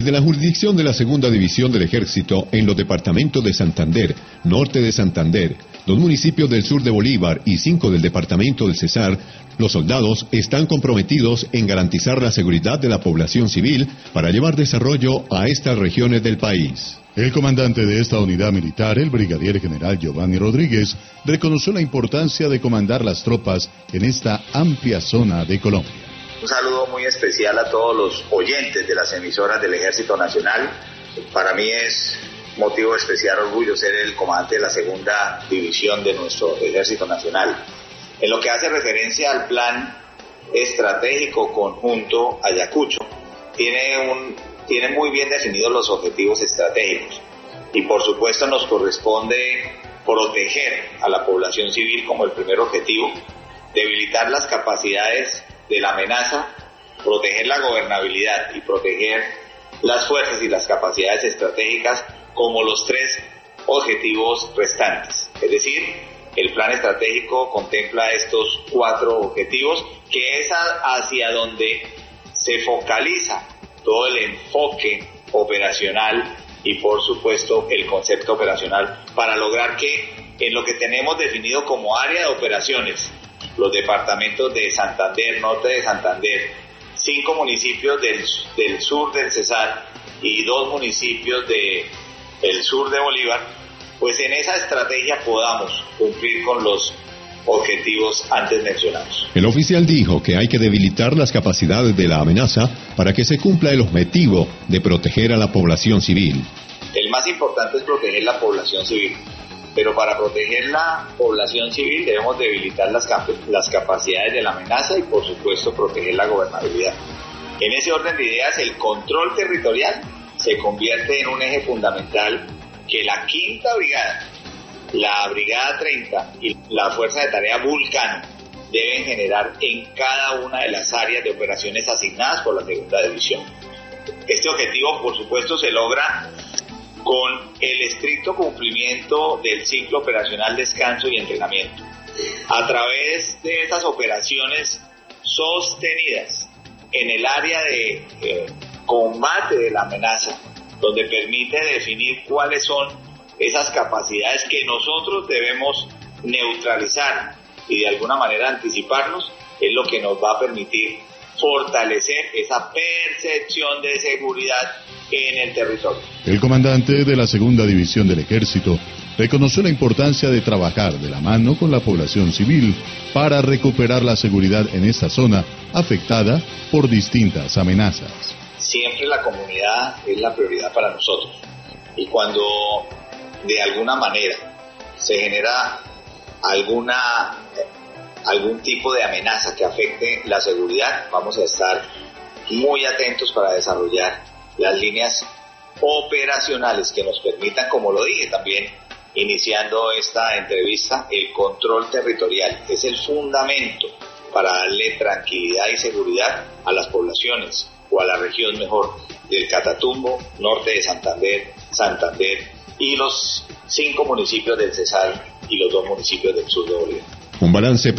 De la jurisdicción de la Segunda División del Ejército en los departamentos de Santander, Norte de Santander, 2 municipios del sur de Bolívar y 5 del departamento del Cesar, los soldados están comprometidos en garantizar la seguridad de la población civil para llevar desarrollo a estas regiones del país. El comandante de esta unidad militar, el brigadier general Giovanni Rodríguez, reconoció la importancia de comandar las tropas en esta amplia zona de Colombia. Un saludo muy especial a todos los oyentes de las emisoras del Ejército Nacional. Para mí es motivo de especial orgullo ser el comandante de la segunda división de nuestro Ejército Nacional. En lo que hace referencia al plan estratégico conjunto Ayacucho, tiene muy bien definidos los objetivos estratégicos y por supuesto nos corresponde proteger a la población civil como el primer objetivo, debilitar las capacidades de la amenaza, proteger la gobernabilidad y proteger las fuerzas y las capacidades estratégicas como los 3 objetivos restantes. Es decir, el plan estratégico contempla estos 4 objetivos, que es hacia donde se focaliza todo el enfoque operacional y por supuesto el concepto operacional para lograr que en lo que tenemos definido como área de operaciones, los departamentos de Santander, Norte de Santander, 5 municipios del sur del Cesar y 2 municipios del sur de Bolívar, pues en esa estrategia podamos cumplir con los objetivos antes mencionados. El oficial dijo que hay que debilitar las capacidades de la amenaza para que se cumpla el objetivo de proteger a la población civil. El más importante es proteger la población civil. Pero para proteger la población civil debemos debilitar las capacidades de la amenaza y por supuesto proteger la gobernabilidad. En ese orden de ideas, el control territorial se convierte en un eje fundamental que la 5ª Brigada, la Brigada 30 y la Fuerza de Tarea Vulcano deben generar en cada una de las áreas de operaciones asignadas por la Segunda División. Este objetivo, por supuesto, se logra con el estricto cumplimiento del ciclo operacional descanso y entrenamiento. A través de estas operaciones sostenidas en el área de combate de la amenaza, donde permite definir cuáles son esas capacidades que nosotros debemos neutralizar y de alguna manera anticiparnos, es lo que nos va a permitir fortalecer esa percepción de seguridad en el territorio. El comandante de la Segunda División del Ejército reconoció la importancia de trabajar de la mano con la población civil para recuperar la seguridad en esta zona afectada por distintas amenazas. Siempre la comunidad es la prioridad para nosotros y cuando de alguna manera se genera algún tipo de amenaza que afecte la seguridad, vamos a estar muy atentos para desarrollar las líneas operacionales que nos permitan, como lo dije también iniciando esta entrevista, el control territorial es el fundamento para darle tranquilidad y seguridad a las poblaciones o a la región mejor del Catatumbo, Norte de Santander, Santander y los 5 municipios del Cesar y los 2 municipios del sur de Bolívar. Un balance